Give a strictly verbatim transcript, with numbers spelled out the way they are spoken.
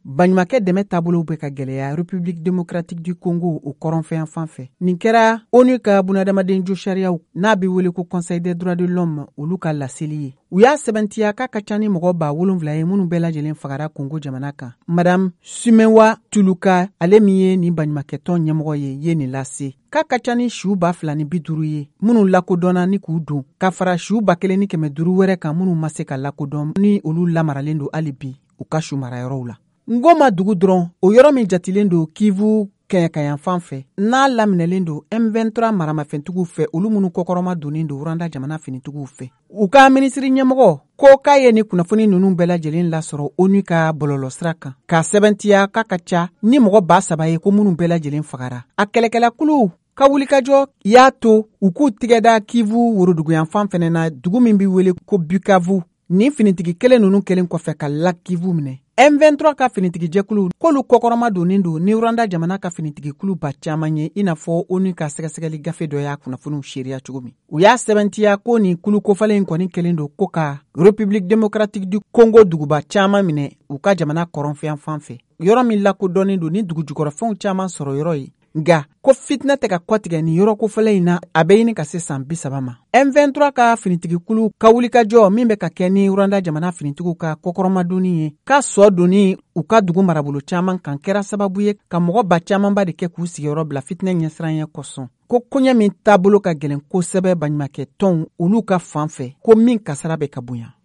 baɲumankɛ dɛmɛ taabolow bɛ ka gɛlɛya République démocratique du Congo o kɔrɔnfɛn fan fɛ. Nin kɛra ONU ka bunadamaden jo sariyaw n'a bɛ wele ko Conseil des droits de l'homme olu ka laseli ye. U y'a sɛbɛntiya k'a ka ca ni mɔgɔ ba wolonwula ye minnu bɛɛ lajɛlen fagara Congo jamana kan. Madame Sumewa Tuluka, ale min ye nin baɲumankɛtɔn ɲɛmɔgɔ ye, ye nin lase. K'a ka ca ni siw ba fila ni bi duuru ye minnu lakodɔnna ni k'u don, ka fara siw ba kelen ni kɛmɛ duuru wɛrɛ kan minnu ma se ka lakodɔn ni olu lamaralen don hali bi u ka su marayɔrɔw la. Ngoma dugu dɔrɔn, o yɔrɔ min jatilen don Kivu kɛɲɛkayan fan fɛ, n'a laminɛlen don M vingt-trois maramafɛntigiw fɛ olu minnu kɔkɔrɔma donnen don Rwanda jamana finitigiw fɛ. U ka minisiri ɲɛmɔgɔ ko k'a ye ni kunnafoni ninnu bɛɛ lajɛlen lasɔrɔ ONU ka bɔlɔlɔ sira kan, k'a sɛbɛntiya k'a ka ca ni mɔgɔ ba saba ye ko minnu bɛɛ lajɛlen fagara. A kɛlɛkɛlakulu ka wulikajɔ y'a to u k'u tigɛda Kivu woroduguyan fan fɛnɛ na dugu min bɛ wele ko Bukavu. Ni finitigi kelen ninnu kelen kɔfɛ ka la Kivu minɛ. M vingt-trois ka finitigijɛkulu k'olu kɔkɔrɔma donnen don ni Rwanda jamana ka finitigikulu ba caman ye i n'a fɔ ONU ka sɛgɛsɛgɛli gafe dɔ y'a kunnafoniw seereya cogo min. U y'a sɛbɛntiya ko nin kulu kofalen in kɔni kelen don ko ka République démocratique du Congo duguba caman minɛ u ka jamana kɔrɔnfɛn fan fɛ. Yɔrɔ min lakodɔnnen don ni dugu jukɔrɔfɛnw caman sɔrɔ yɔrɔ ye. Nga ko fitinɛ tɛ ka kɔtigɛ ni yɔrɔ kofalen in na a bɛ ɲini ka se san bi saba ma. M vingt-trois ka finitigikulu ka wulikajɔ min bɛ ka kɛ ni Rwanda jamana finitigiw ka kɔkɔrɔmadonni ye k'a sɔ donni u ka dugu marabolo caman kan kɛra sababu ye ka mɔgɔ ba camanba de kɛ k'u sigiyɔrɔ bila fitinɛ ɲɛsiran ye kosɔn. Ko koɲɛ min taabolo ka gɛlɛn kosɛbɛ baɲumankɛ tɔnw olu ka fan fɛ ko min kasara bɛ ka bonya.